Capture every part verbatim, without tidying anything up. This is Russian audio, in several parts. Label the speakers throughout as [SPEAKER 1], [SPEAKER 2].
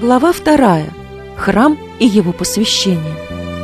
[SPEAKER 1] Глава вторая. Храм и его посвящение.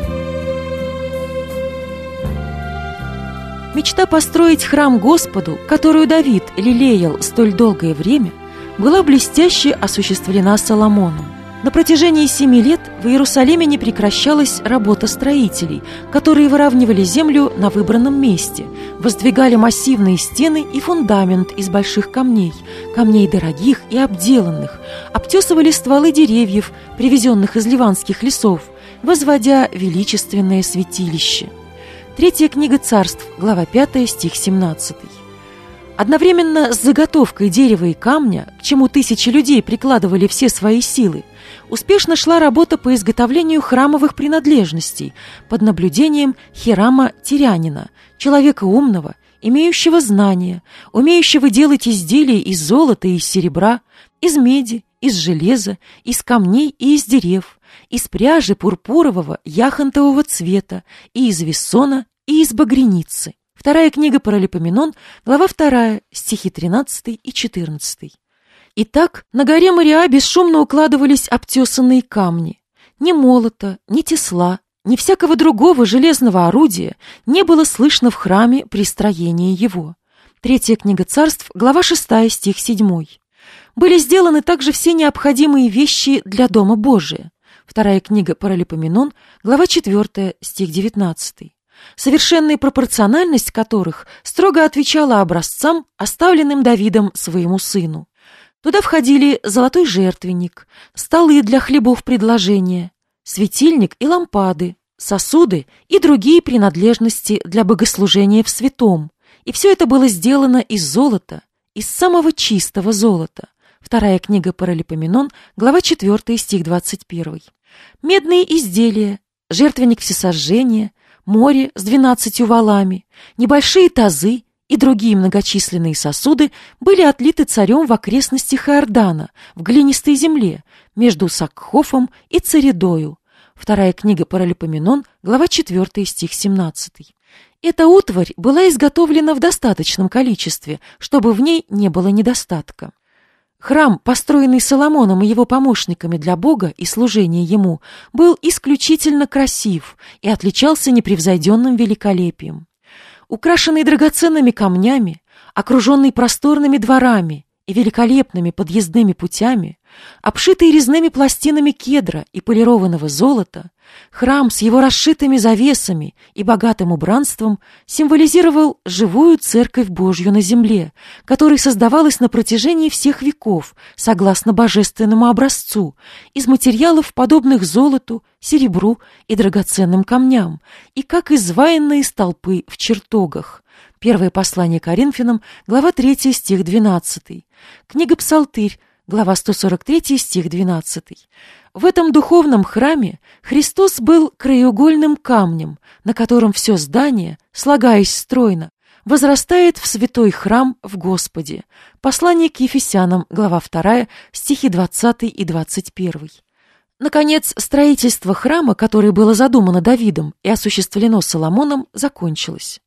[SPEAKER 1] Мечта построить храм Господу, которую Давид лелеял столь долгое время, была блестяще осуществлена Соломоном. На протяжении семи лет в Иерусалиме не прекращалась работа строителей, которые выравнивали землю на выбранном месте, воздвигали массивные стены и фундамент из больших камней, камней дорогих и обделанных, обтесывали стволы деревьев, привезенных из ливанских лесов, возводя величественное святилище. Третья книга Царств, глава пятая, стих семнадцатый. Одновременно с заготовкой дерева и камня, к чему тысячи людей прикладывали все свои силы, успешно шла работа по изготовлению храмовых принадлежностей под наблюдением Хирама Тирянина, человека умного, имеющего знания, умеющего делать изделия из золота и из серебра, из меди, из железа, из камней и из дерев, из пряжи пурпурового яхонтового цвета, и из вессона, и из багряницы. Вторая книга Паралипоменон, глава вторая, стихи тринадцатый и четырнадцатый. Итак, на горе Мориа бесшумно укладывались обтесанные камни. Ни молота, ни тесла, ни всякого другого железного орудия не было слышно в храме при строении его. Третья книга Царств, глава шестая, стих седьмой. Были сделаны также все необходимые вещи для Дома Божия. Вторая книга Паралипоменон, глава четвертая, стих девятнадцатый. Совершенная пропорциональность которых строго отвечала образцам, оставленным Давидом своему сыну. Туда входили золотой жертвенник, столы для хлебов предложения, светильник и лампады, сосуды и другие принадлежности для богослужения в святом. И все это было сделано из золота, из самого чистого золота. Вторая книга Паралипоменон, глава четвертая, стих двадцать первый. Медные изделия, жертвенник всесожжения, море с двенадцатью валами, небольшие тазы и другие многочисленные сосуды были отлиты царем в окрестностях Иордана, в глинистой земле, между Сакхофом и Цередою. Вторая книга Паралипоменон, глава четвертая, стих семнадцатый. Эта утварь была изготовлена в достаточном количестве, чтобы в ней не было недостатка. Храм, построенный Соломоном и его помощниками для Бога и служения Ему, был исключительно красив и отличался непревзойденным великолепием. Украшенный драгоценными камнями, окруженный просторными дворами и великолепными подъездными путями, обшитый резными пластинами кедра и полированного золота, храм с его расшитыми завесами и богатым убранством символизировал живую церковь Божью на земле, которая создавалась на протяжении всех веков согласно божественному образцу из материалов, подобных золоту, серебру и драгоценным камням, и как изваянные столпы в чертогах. Первое послание Коринфянам, глава третья, стих двенадцатый. Книга Псалтырь, глава сто сорок три, стих двенадцатый. В этом духовном храме Христос был краеугольным камнем, на котором все здание, слагаясь стройно, возрастает в святой храм в Господе. Послание к Ефесянам, глава вторая, стихи двадцатый и двадцать первый. Наконец, строительство храма, которое было задумано Давидом и осуществлено Соломоном, закончилось.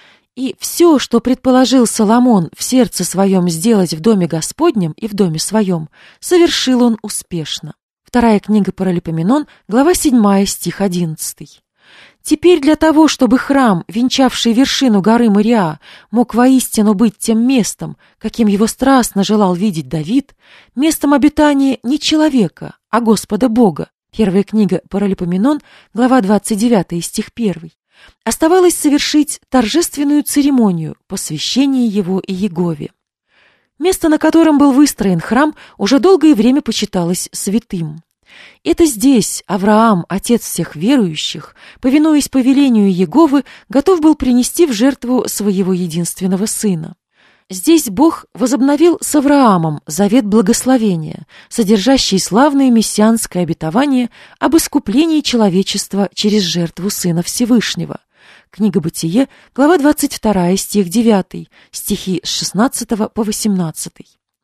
[SPEAKER 1] И все, что предположил Соломон в сердце своем сделать в доме Господнем и в доме своем, совершил он успешно. Вторая книга Паралипоменон, глава седьмая, стих одиннадцатый. Теперь для того, чтобы храм, венчавший вершину горы Мориа, мог воистину быть тем местом, каким его страстно желал видеть Давид, местом обитания не человека, а Господа Бога. Первая книга Паралипоменон, глава двадцать девятая, стих первый. Оставалось совершить торжественную церемонию посвящения его и Иегове. Место, на котором был выстроен храм, уже долгое время почиталось святым. Это здесь Авраам, отец всех верующих, повинуясь повелению Иеговы, готов был принести в жертву своего единственного сына. Здесь Бог возобновил с Авраамом завет благословения, содержащий славное мессианское обетование об искуплении человечества через жертву Сына Всевышнего. Книга Бытие, глава двадцать вторая, стих девятый, стихи с шестнадцатого по восемнадцатый.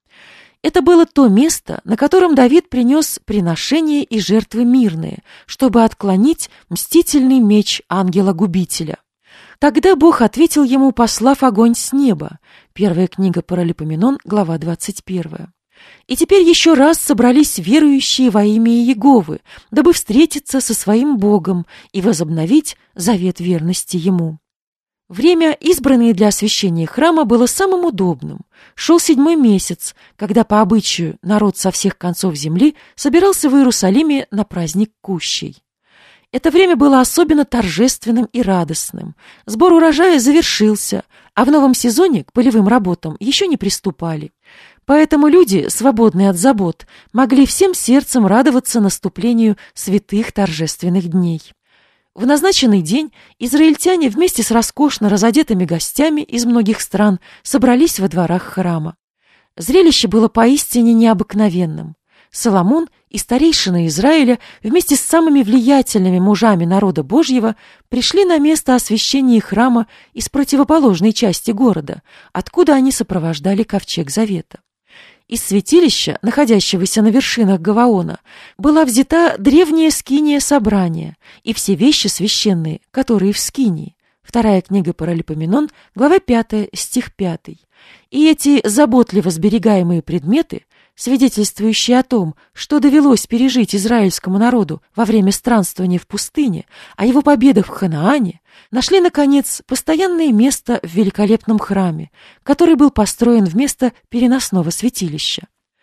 [SPEAKER 1] Это было то место, на котором Давид принес приношения и жертвы мирные, чтобы отклонить мстительный меч ангела-губителя. Тогда Бог ответил ему, послав огонь с неба. Первая книга Паралипоменон, глава двадцать первая. И теперь еще раз собрались верующие во имя Иеговы, дабы встретиться со своим Богом и возобновить завет верности Ему. Время, избранное для освящения храма, было самым удобным. Шел седьмой месяц, когда по обычаю народ со всех концов земли собирался в Иерусалиме на праздник Кущей. Это время было особенно торжественным и радостным. Сбор урожая завершился, а в новом сезоне к полевым работам еще не приступали. Поэтому люди, свободные от забот, могли всем сердцем радоваться наступлению святых торжественных дней. В назначенный день израильтяне вместе с роскошно разодетыми гостями из многих стран собрались во дворах храма. Зрелище было поистине необыкновенным. Соломон и старейшины Израиля вместе с самыми влиятельными мужами народа Божьего пришли на место освящения храма из противоположной части города, откуда они сопровождали ковчег завета. Из святилища, находящегося на вершинах Гаваона, была взята древняя скиния собрания и все вещи священные, которые в скинии. Вторая книга Паралипоменон, глава пятая, стих пятый. И эти заботливо сберегаемые предметы, свидетельствующие о том, что довелось пережить израильскому народу во время странствования в пустыне, о его победах в Ханаане, нашли, наконец, постоянное место в великолепном храме, который был построен вместо переносного святилища.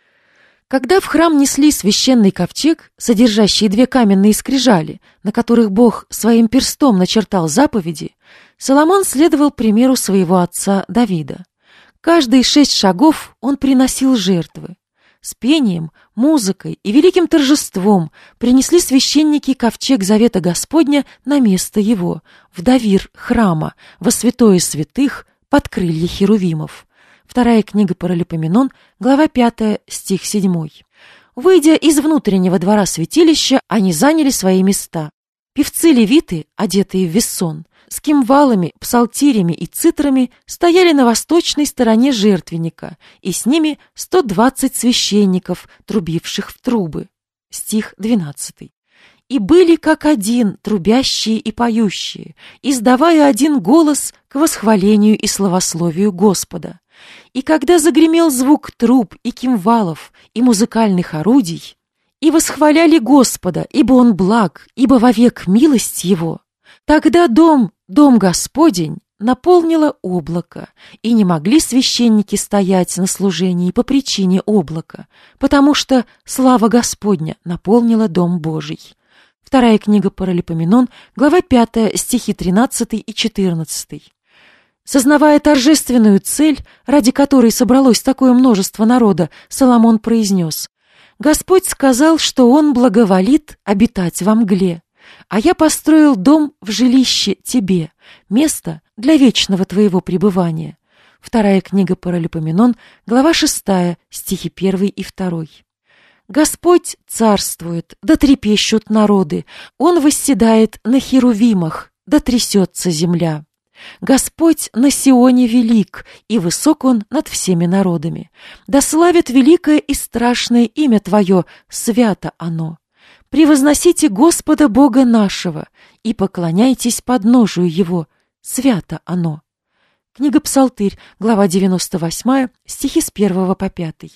[SPEAKER 1] Когда в храм несли священный ковчег, содержащий две каменные скрижали, на которых Бог своим перстом начертал заповеди, Соломон следовал примеру своего отца Давида. Каждые шесть шагов он приносил жертвы. С пением, музыкой и великим торжеством принесли священники ковчег завета Господня на место его, в давир храма, во святое святых, под крылья херувимов. Вторая книга Паралипоменон, глава пятая, стих седьмой. Выйдя из внутреннего двора святилища, они заняли свои места. Певцы-левиты, одетые в вессон, с кимвалами, псалтирями и цитрами стояли на восточной стороне жертвенника, и с ними сто двадцать священников, трубивших в трубы. Стих двенадцатый. И были как один трубящие и поющие, издавая один голос к восхвалению и славословию Господа. И когда загремел звук труб и кимвалов и музыкальных орудий, и восхваляли Господа, ибо Он благ, ибо вовек милость Его, тогда дом, дом Господень, наполнило облако, и не могли священники стоять на служении по причине облака, потому что слава Господня наполнила дом Божий. Вторая книга Паралипоменон, глава пятая, стихи тринадцатый и четырнадцатый. Сознавая торжественную цель, ради которой собралось такое множество народа, Соломон произнес: «Господь сказал, что Он благоволит обитать во мгле, а я построил дом в жилище тебе, место для вечного твоего пребывания». Вторая книга Паралипоменон, глава шестая, стихи первый и второй. Господь царствует, да трепещут народы, Он восседает на херувимах, да трясется земля. Господь на Сионе велик, и высок Он над всеми народами. Да славит великое и страшное имя Твое, свято оно. Превозносите Господа Бога нашего и поклоняйтесь подножию Его, свято оно. Книга Псалтырь, глава девяносто восьмая, стихи с первого по пятый.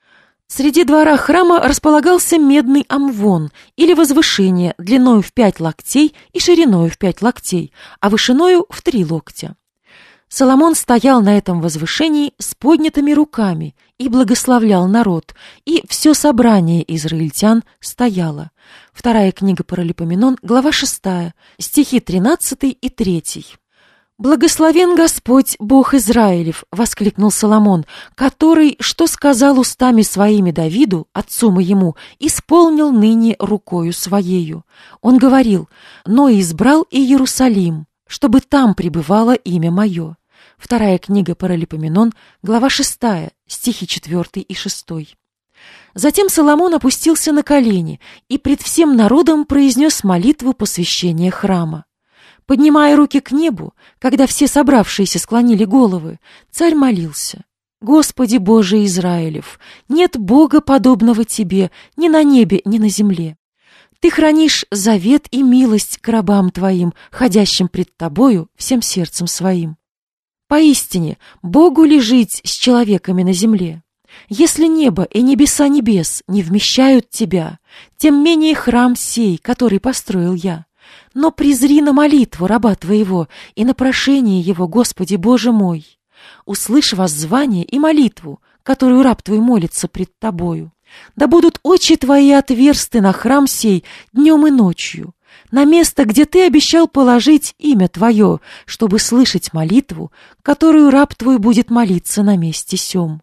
[SPEAKER 1] Среди двора храма располагался медный амвон, или возвышение, длиною в пять локтей и шириною в пять локтей, а вышиною в три локтя. Соломон стоял на этом возвышении с поднятыми руками и благословлял народ, и все собрание израильтян стояло. Вторая книга Паралипоменон, глава шестая, стихи тринадцатый и третий. «Благословен Господь, Бог Израилев!» — воскликнул Соломон, который, что сказал устами своими Давиду, отцу моему, исполнил ныне рукою своею. Он говорил: «Но избрал и Иерусалим, чтобы там пребывало имя мое». Вторая книга Паралипоменон, глава шестая, стихи четвертый и шестой. Затем Соломон опустился на колени и пред всем народом произнес молитву посвящения храма. Поднимая руки к небу, когда все собравшиеся склонили головы, царь молился: «Господи Боже Израилев, нет Бога, подобного Тебе, ни на небе, ни на земле. Ты хранишь завет и милость к рабам Твоим, ходящим пред Тобою всем сердцем своим. Поистине, Богу ли жить с человеками на земле? Если небо и небеса небес не вмещают тебя, тем менее храм сей, который построил я. Но презри на молитву раба твоего и на прошение его, Господи Боже мой. Услышь воззвание и молитву, которую раб твой молится пред тобою. Да будут очи твои отверсты на храм сей днем и ночью, на место, где ты обещал положить имя твое, чтобы слышать молитву, которую раб твой будет молиться на месте сем.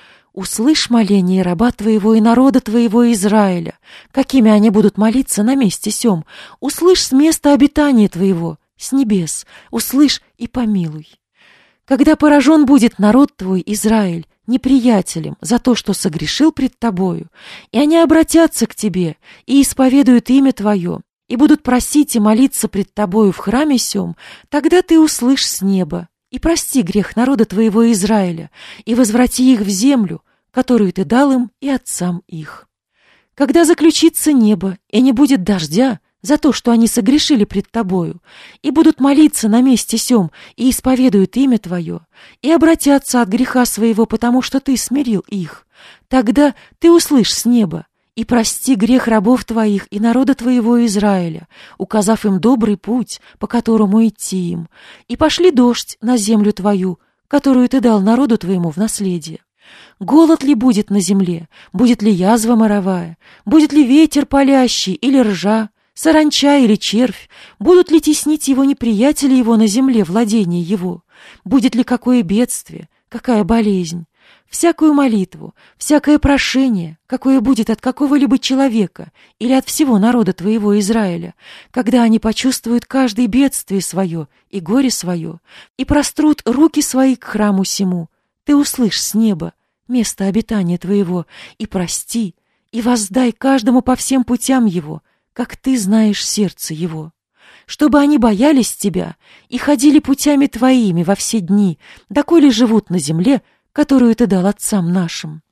[SPEAKER 1] Услышь моление раба твоего и народа твоего Израиля, какими они будут молиться на месте сем. Услышь с места обитания твоего, с небес, услышь и помилуй. Когда поражен будет народ твой Израиль неприятелем за то, что согрешил пред тобою, и они обратятся к тебе и исповедуют имя твое, и будут просить и молиться пред тобою в храме сем, тогда ты услышь с неба и прости грех народа твоего Израиля, и возврати их в землю, которую ты дал им и отцам их. Когда заключится небо, и не будет дождя за то, что они согрешили пред тобою, и будут молиться на месте сем, и исповедуют имя твое, и обратятся от греха своего, потому что ты смирил их, тогда ты услышь с неба, и прости грех рабов твоих и народа твоего Израиля, указав им добрый путь, по которому идти им, и пошли дождь на землю твою, которую ты дал народу твоему в наследие. Голод ли будет на земле, будет ли язва моровая, будет ли ветер палящий или ржа, саранча или червь, будут ли теснить его неприятели его на земле, владение его, будет ли какое бедствие, какая болезнь. Всякую молитву, всякое прошение, какое будет от какого-либо человека или от всего народа твоего Израиля, когда они почувствуют каждое бедствие свое и горе свое, и прострут руки свои к храму сему, ты услышь с неба место обитания твоего, и прости, и воздай каждому по всем путям его, как ты знаешь сердце его. Чтобы они боялись тебя и ходили путями твоими во все дни, доколе живут на земле, которую ты дал отцам нашим.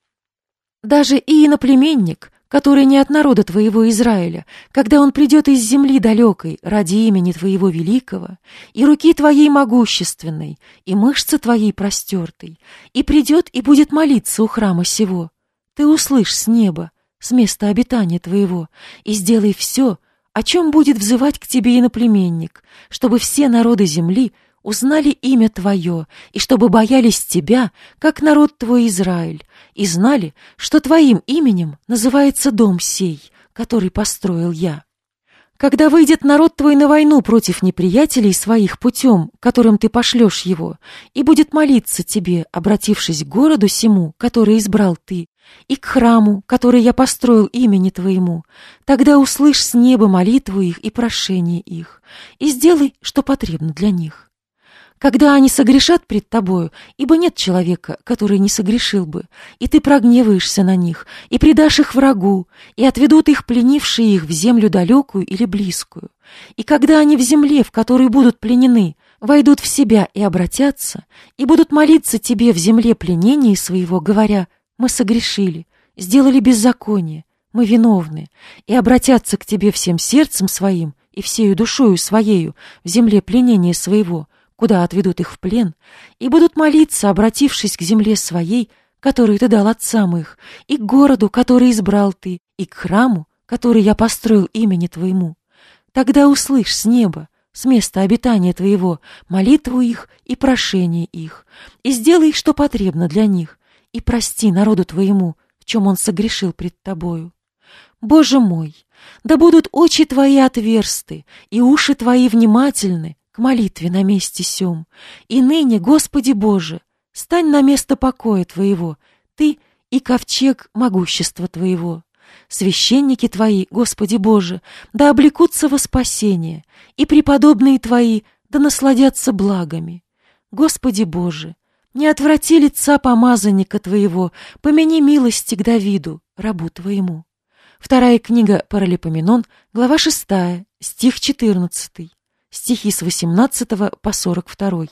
[SPEAKER 1] Даже и иноплеменник, который не от народа твоего Израиля, когда он придет из земли далекой ради имени твоего великого, и руки твоей могущественной, и мышцы твоей простертой, и придет и будет молиться у храма сего, ты услышь с неба, с места обитания твоего, и сделай все, о чем будет взывать к тебе иноплеменник, чтобы все народы земли узнали имя Твое, и чтобы боялись Тебя, как народ Твой Израиль, и знали, что Твоим именем называется дом сей, который построил я. Когда выйдет народ Твой на войну против неприятелей своих путем, которым Ты пошлешь его, и будет молиться Тебе, обратившись к городу сему, который избрал Ты, и к храму, который я построил имени Твоему, тогда услышь с неба молитву их и прошение их, и сделай, что потребно для них. Когда они согрешат пред тобою, ибо нет человека, который не согрешил бы, и ты прогневаешься на них, и предашь их врагу, и отведут их пленившие их в землю далекую или близкую. И когда они в земле, в которой будут пленены, войдут в себя и обратятся, и будут молиться тебе в земле пленения своего, говоря: «Мы согрешили, сделали беззаконие, мы виновны», и обратятся к тебе всем сердцем своим и всею душою своею в земле пленения своего, куда отведут их в плен, и будут молиться, обратившись к земле своей, которую ты дал отцам их, и к городу, который избрал ты, и к храму, который я построил имени твоему. Тогда услышь с неба, с места обитания твоего, молитву их и прошение их, и сделай, что потребно для них, и прости народу твоему, в чем он согрешил пред тобою. Боже мой, да будут очи твои отверсты, и уши твои внимательны к молитве на месте сем. И ныне, Господи Боже, стань на место покоя Твоего, Ты и ковчег могущества Твоего. Священники Твои, Господи Боже, да облекутся во спасение, и преподобные Твои да насладятся благами. Господи Боже, не отврати лица помазанника Твоего, помяни милости к Давиду, рабу Твоему. Вторая книга Паралипоменон, глава шестая, стих четырнадцатый. Стихи с восемнадцатого по сорок второй.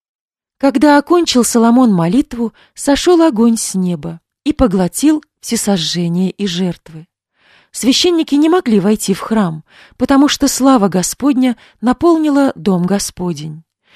[SPEAKER 1] Когда окончил Соломон молитву, сошел огонь с неба и поглотил всесожжения и жертвы. Священники не могли войти в храм, потому что слава Господня наполнила дом Господень.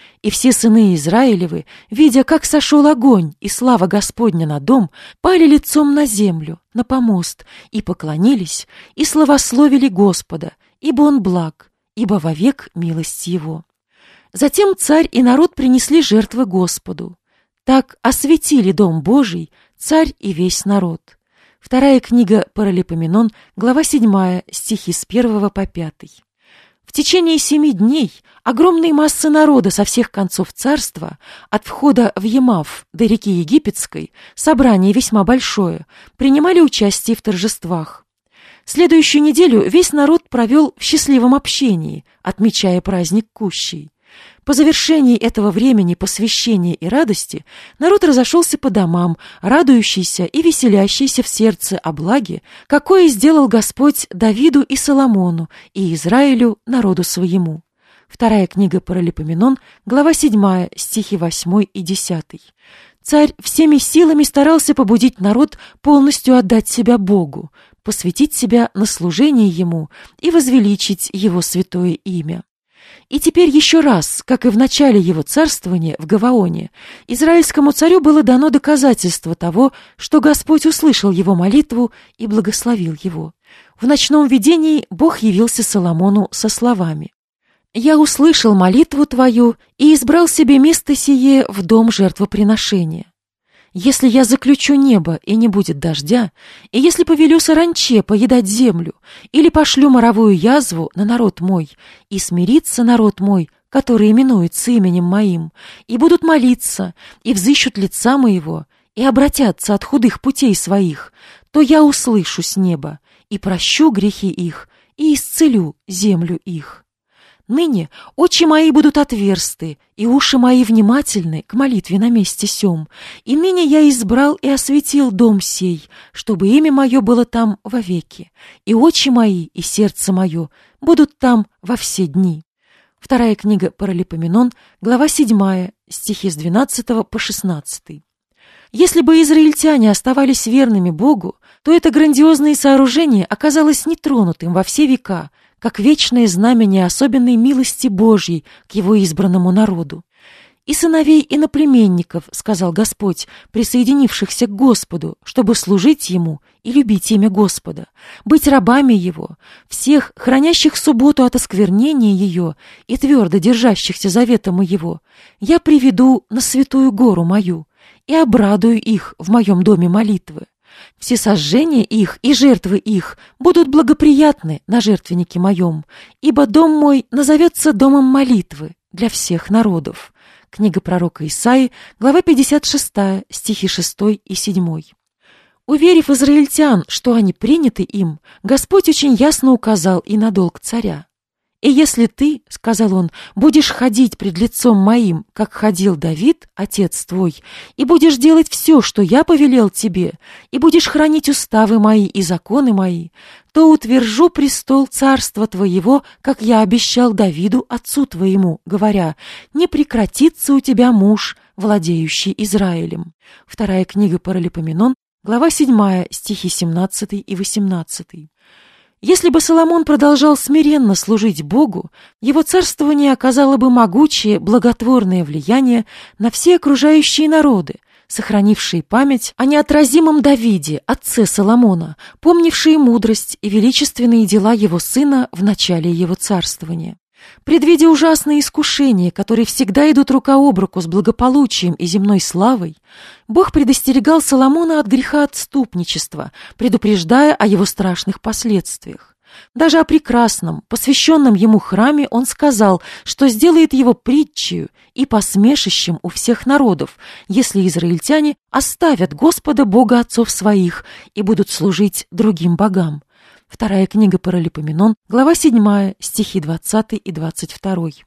[SPEAKER 1] И все сыны Израилевы, видя, как сошел огонь и слава Господня на дом, пали лицом на землю, на помост, и поклонились, и славословили Господа, ибо Он благ, ибо вовек милость Его. Затем царь и народ принесли жертвы Господу. Так осветили дом Божий царь и весь народ. Вторая книга Паралипоменон, глава седьмая, стихи с первого по пятый. В течение семи дней огромные массы народа со всех концов царства, от входа в Емав до реки Египетской, собрание весьма большое, принимали участие в торжествах. Следующую неделю весь народ провел в счастливом общении, отмечая праздник Кущей. По завершении этого времени посвящения и радости народ разошелся по домам, радующийся и веселящийся в сердце о благе, какое сделал Господь Давиду и Соломону, и Израилю, народу своему. Вторая книга Паралипоменон, глава седьмая, стихи восьмой и десятый. Царь всеми силами старался побудить народ полностью отдать себя Богу, посвятить себя на служение Ему и возвеличить Его святое имя. И теперь еще раз, как и в начале его царствования в Гаваоне, израильскому царю было дано доказательство того, что Господь услышал его молитву и благословил его. В ночном видении Бог явился Соломону со словами: «Я услышал молитву твою и избрал себе место сие в дом жертвоприношения. Если я заключу небо, и не будет дождя, и если повелю саранче поедать землю, или пошлю моровую язву на народ мой, и смирится народ мой, который именуется именем моим, и будут молиться, и взыщут лица моего, и обратятся от худых путей своих, то я услышу с неба, и прощу грехи их, и исцелю землю их. Ныне очи мои будут отверсты, и уши мои внимательны к молитве на месте сем, и ныне я избрал и осветил дом сей, чтобы имя мое было там вовеки, и очи мои и сердце мое будут там во все дни». Вторая книга Паралипоменон, глава седьмая, стихи с двенадцатого по шестнадцатый. Если бы израильтяне оставались верными Богу, то это грандиозное сооружение оказалось нетронутым во все века, как вечное знамение особенной милости Божьей к его избранному народу. «И сыновей иноплеменников, — сказал Господь, — присоединившихся к Господу, чтобы служить Ему и любить имя Господа, быть рабами Его, всех, хранящих субботу от осквернения ее и твердо держащихся завета моего, я приведу на святую гору мою и обрадую их в моем доме молитвы. Все сожжения их и жертвы их будут благоприятны на жертвеннике моем, ибо дом мой назовется домом молитвы для всех народов». Книга пророка Исаии, глава пятьдесят шестая, стихи шестой и седьмой. Уверив израильтян, что они приняты им, Господь очень ясно указал и на долг царя. «И если ты, — сказал он, — будешь ходить пред лицом моим, как ходил Давид, отец твой, и будешь делать все, что я повелел тебе, и будешь хранить уставы мои и законы мои, то утвержу престол царства твоего, как я обещал Давиду, отцу твоему, говоря: не прекратится у тебя муж, владеющий Израилем». Вторая книга Паралипоменон, глава седьмая, стихи семнадцатый и восемнадцатый. Если бы Соломон продолжал смиренно служить Богу, его царствование оказало бы могучее, благотворное влияние на все окружающие народы, сохранившие память о неотразимом Давиде, отце Соломона, помнившие мудрость и величественные дела его сына в начале его царствования. Предвидя ужасные искушения, которые всегда идут рука об руку с благополучием и земной славой, Бог предостерегал Соломона от греха отступничества, предупреждая о его страшных последствиях. Даже о прекрасном, посвященном ему храме он сказал, что сделает его притчею и посмешищем у всех народов, если израильтяне оставят Господа Бога отцов своих и будут служить другим богам. Вторая книга Паралипоменон, глава седьмая, стихи двадцатый и двадцать второй.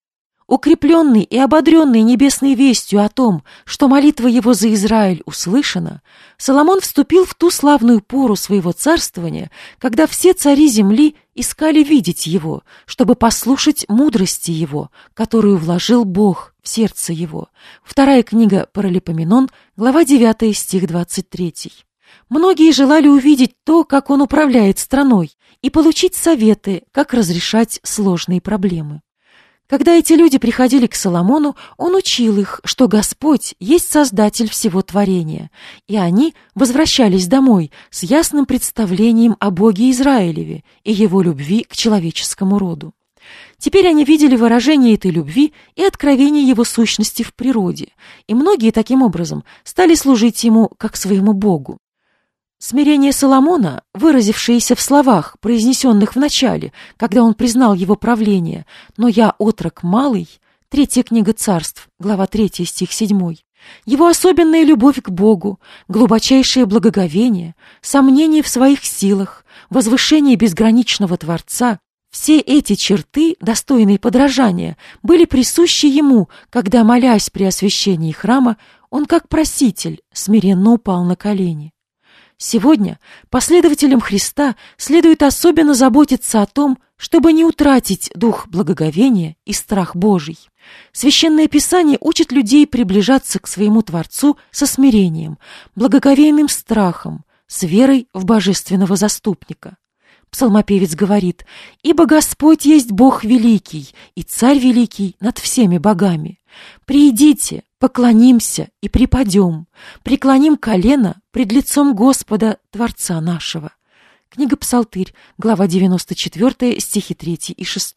[SPEAKER 1] Укрепленный и ободренный небесной вестью о том, что молитва его за Израиль услышана, Соломон вступил в ту славную пору своего царствования, когда все цари земли искали видеть его, чтобы послушать мудрости его, которую вложил Бог в сердце его. Вторая книга Паралипоменон, глава девятая, стих двадцать третий. Многие желали увидеть то, как он управляет страной, и получить советы, как разрешать сложные проблемы. Когда эти люди приходили к Соломону, он учил их, что Господь есть Создатель всего творения, и они возвращались домой с ясным представлением о Боге Израилеве и его любви к человеческому роду. Теперь они видели выражение этой любви и откровение его сущности в природе, и многие таким образом стали служить ему как своему Богу. Смирение Соломона, выразившееся в словах, произнесенных в начале, когда он признал его правление, «Но я отрок малый», третья книга Царств, глава третья, стих седьмой, его особенная любовь к Богу, глубочайшее благоговение, сомнение в своих силах, возвышение безграничного Творца, все эти черты, достойные подражания, были присущи ему, когда, молясь при освящении храма, он, как проситель, смиренно упал на колени. Сегодня последователям Христа следует особенно заботиться о том, чтобы не утратить дух благоговения и страх Божий. Священное Писание учит людей приближаться к своему Творцу со смирением, благоговейным страхом, с верой в божественного заступника. Псалмопевец говорит: «Ибо Господь есть Бог великий и Царь великий над всеми богами. Приидите, поклонимся и припадем, преклоним колено пред лицом Господа, Творца нашего». Книга Псалтырь, глава девяносто четыре, стихи три и шесть.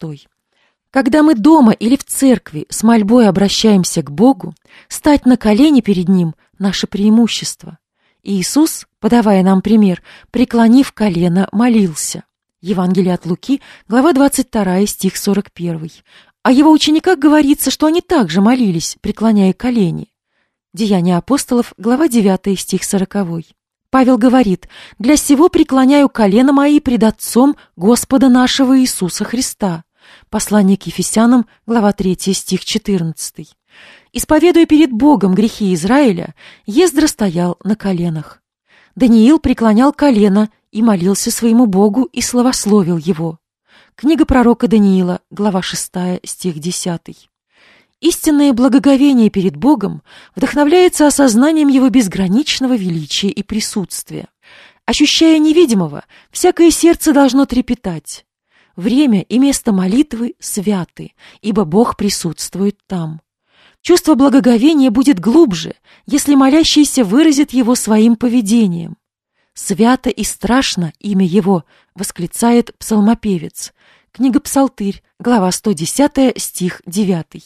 [SPEAKER 1] Когда мы дома или в церкви с мольбой обращаемся к Богу, стать на колени перед Ним — наше преимущество. Иисус, подавая нам пример, преклонив колено, молился. Евангелие от Луки, глава двадцать два, стих сорок один. О его учениках говорится, что они также молились, преклоняя колени. Деяния апостолов, глава девятая, стих сороковой. Павел говорит: «Для сего преклоняю колено мои пред Отцом Господа нашего Иисуса Христа». Послание к Ефесянам, глава третья, стих четырнадцатый. Исповедуя перед Богом грехи Израиля, Ездра стоял на коленах. Даниил преклонял колено и молился своему Богу и славословил его. Книга пророка Даниила, глава шестая, стих десятый. Истинное благоговение перед Богом вдохновляется осознанием Его безграничного величия и присутствия. Ощущая невидимого, всякое сердце должно трепетать. Время и место молитвы святы, ибо Бог присутствует там. Чувство благоговения будет глубже, если молящийся выразит его своим поведением. «Свято и страшно имя Его», — восклицает псалмопевец. Книга Псалтырь, глава сто десятая, стих девятый.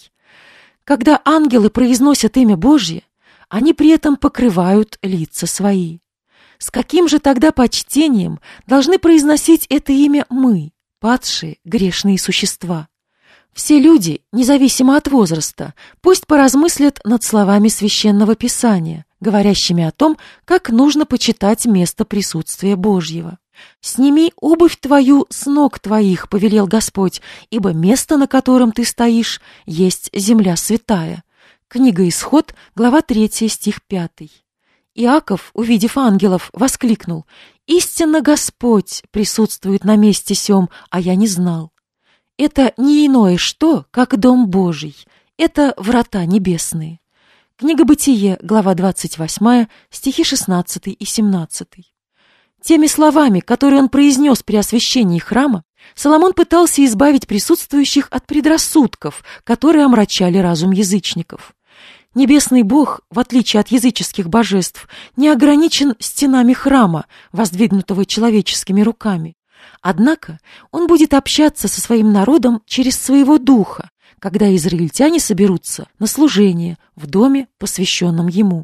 [SPEAKER 1] Когда ангелы произносят имя Божье, они при этом покрывают лица свои. С каким же тогда почтением должны произносить это имя мы, падшие грешные существа? Все люди, независимо от возраста, пусть поразмыслят над словами Священного Писания, говорящими о том, как нужно почитать место присутствия Божьего. «Сними обувь твою с ног твоих, — повелел Господь, — ибо место, на котором ты стоишь, есть земля святая». Книга Исход, глава третья, стих пятый. Иаков, увидев ангелов, воскликнул: «Истинно Господь присутствует на месте сем, а я не знал». Это не иное что, как дом Божий, это врата небесные. Книга Бытие, глава двадцать восьмая, стихи шестнадцатый и семнадцатый. Теми словами, которые он произнес при освящении храма, Соломон пытался избавить присутствующих от предрассудков, которые омрачали разум язычников. Небесный Бог, в отличие от языческих божеств, не ограничен стенами храма, воздвигнутого человеческими руками. Однако он будет общаться со своим народом через своего духа, когда израильтяне соберутся на служение в доме, посвященном ему.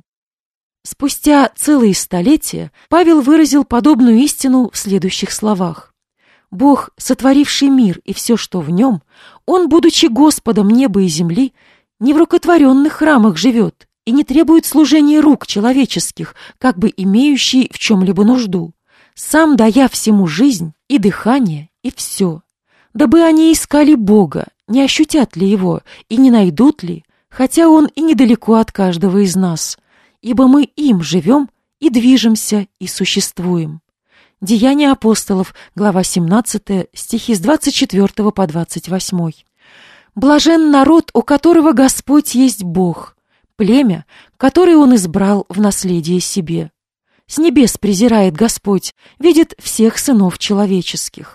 [SPEAKER 1] Спустя целые столетия Павел выразил подобную истину в следующих словах: «Бог, сотворивший мир и все, что в нем, Он, будучи Господом неба и земли, не в рукотворенных храмах живет и не требует служения рук человеческих, как бы имеющий в чем-либо нужду, сам дая всему жизнь и дыхание и все. Дабы они искали Бога, не ощутят ли Его и не найдут ли, хотя Он и недалеко от каждого из нас, ибо мы им живем и движемся и существуем». Деяния апостолов, глава семнадцатая, стихи с двадцать четвёртого по двадцать восьмой. «Блажен народ, у которого Господь есть Бог, племя, которое Он избрал в наследие себе. С небес презирает Господь, видит всех сынов человеческих.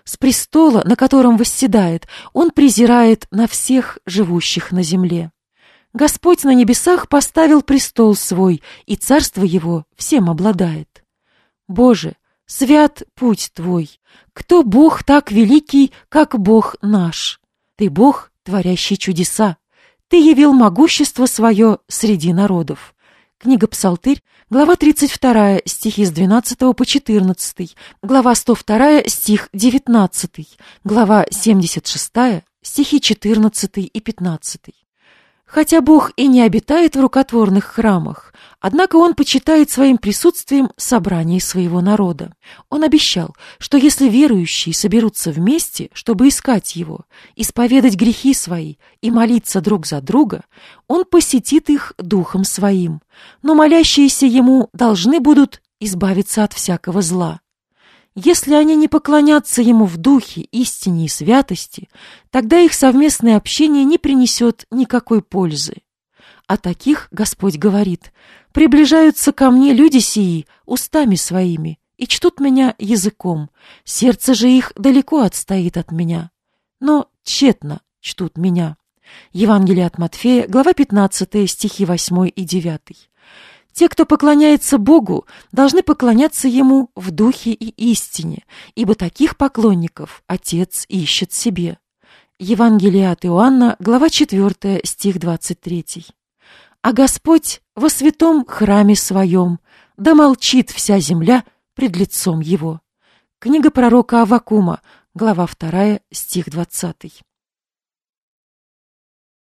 [SPEAKER 1] С престола, на котором восседает, Он презирает на всех живущих на земле. Господь на небесах поставил престол свой, и царство Его всем обладает. Боже, свят путь Твой! Кто Бог так великий, как Бог наш? Ты Бог, творящий чудеса. Ты явил могущество свое среди народов. Книга Псалтырь, глава тридцать вторая, стихи с двенадцатого по четырнадцатый, глава сто вторая, стих девятнадцатый, глава семьдесят шестая, стихи четырнадцатый и пятнадцатый. Хотя Бог и не обитает в рукотворных храмах, однако Он почитает своим присутствием собрание своего народа. Он обещал, что если верующие соберутся вместе, чтобы искать Его, исповедать грехи свои и молиться друг за друга, Он посетит их Духом Своим, но молящиеся Ему должны будут избавиться от всякого зла. Если они не поклонятся Ему в духе, истине и святости, тогда их совместное общение не принесет никакой пользы. О таких Господь говорит: «Приближаются ко мне люди сии устами своими и чтут меня языком, сердце же их далеко отстоит от меня, но тщетно чтут меня». Евангелие от Матфея, глава пятнадцатая, стихи восьмой и девятый. Те, кто поклоняется Богу, должны поклоняться Ему в духе и истине, ибо таких поклонников Отец ищет себе. Евангелие от Иоанна, глава четвертая, стих двадцать третий. «А Господь во святом храме Своем, да молчит вся земля пред лицом Его». Книга пророка Аввакума, глава вторая, стих двадцатый.